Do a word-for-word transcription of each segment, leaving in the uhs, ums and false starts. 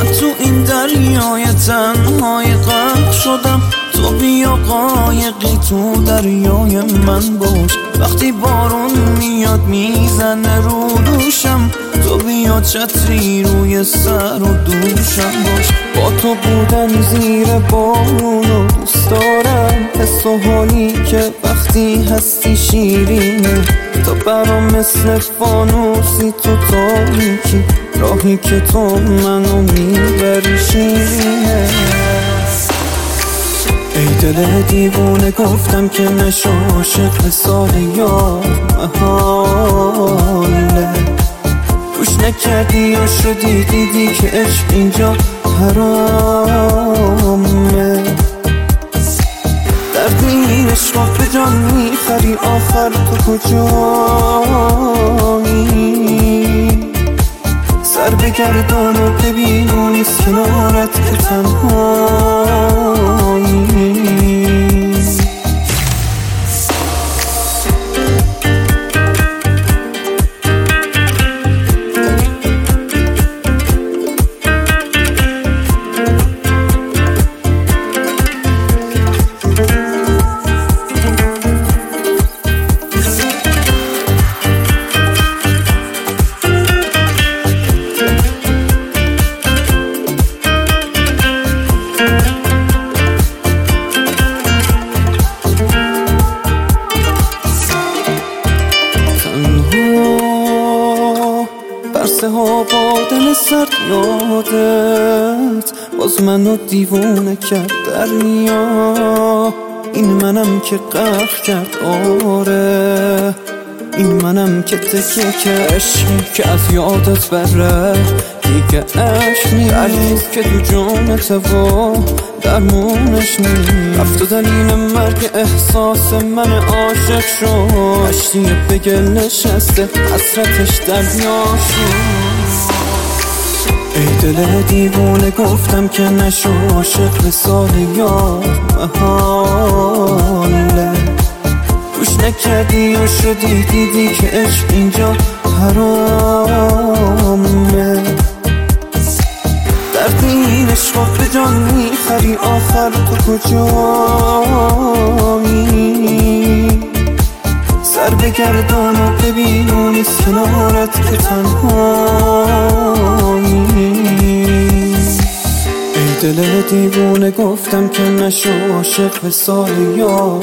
تو این دریای تنهای غرق شدم، تو بیا قایقی تو دریای من باش. وقتی بارون میاد میزنه رو دوشم، تو بیا چتری روی سر و دوشم باش. با تو بودن زیر بارونو دوست دارم، حس و حالی که وقتی هستی شیرینه. تو برام مثل فانوسی تو تاریکی، راهی که تو منو میبری شیرینه. ای دل دیوونه گفتم که نشو عاشق مثال یار محاله. گوش نکردی و شدی دیدی که عشق اینجا حرامه. دردی این عشق به جان میخری، آخر تو کجایی؟ سر بگردان و ببین اون نیست کنارت که تنهایی. برسه ها بادن سرد یادت باز منو دیوونه کرد دریا. این منم که غرق کرد، آره این منم که تکه که عشقی که از یادت بره دیگه عشق نیست که دو جونت و درمونش نیست. رفت و دلیل مرگ احساس من عاشق شد، کشتی به گل نشسته حسرتش دریا شد. ای دل دیوونه گفتم که نشو عاشق مثال یار محاله. گوش نکردی و شدی دیدی که عشق اینجا حرامه. دردی این عشق به جان میخری، آخر تو کجایی؟ سر بگردان و ببین اون نیست کنارت که تنهایی. ای دل دیوونه گفتم که نشو عاشق مثال یار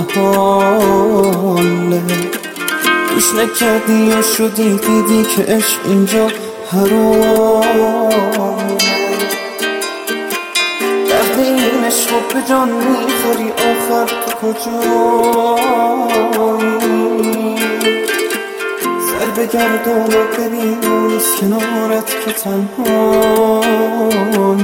محاله. گوش نکردی و شدی دیدی که عشق اینجا حرامه. دردی این عشق به جان میخوری، آخر تو کجایی؟ سر بگردان و ببین اون نیست کنارت که تنهایی.